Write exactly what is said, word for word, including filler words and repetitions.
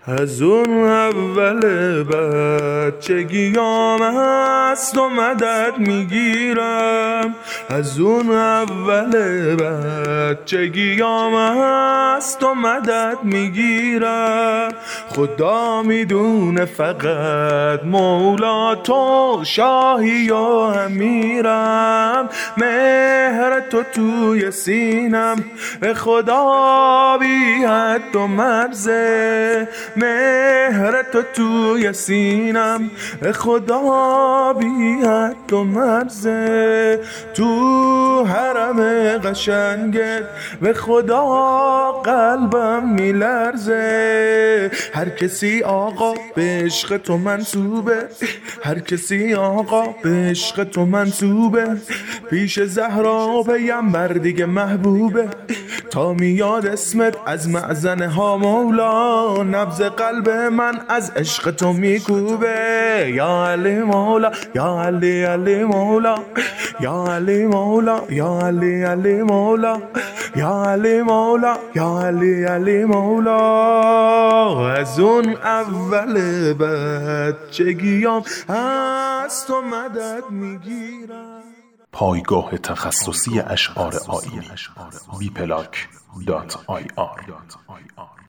از اون اول بچگیام است و مدد میگیرم، از اون اول بچگیام است و مدد میگیرم. خدا میدونه فقط مولا تو شاهی و امیرم، مهر تو توی سینم به خدا بی حد و مرزه، مهر تو توی سینم به خدا بی حد و مرزه. تو حرم قشنگت به خدا قلبم میلرزه. هر کسی آقا به عشق تو منسوبه، هر کسی آقا به عشق تو منسوبه. پیش زهرا پیمبر دیگه محبوبه، تا میاد اسمت از معزن ها مولا، نبض قلب من از عشق تو میکوبه. یا علی مولا، یا علی علی مولا، یا علی مولا، یا علی علی مولا، یا علی مولا، یا علی علی مولا. از اون اول بچگیام هست و مدد میگیرم. پایگاه تخصصی اشعار آیینی بی پلاک دات آی آر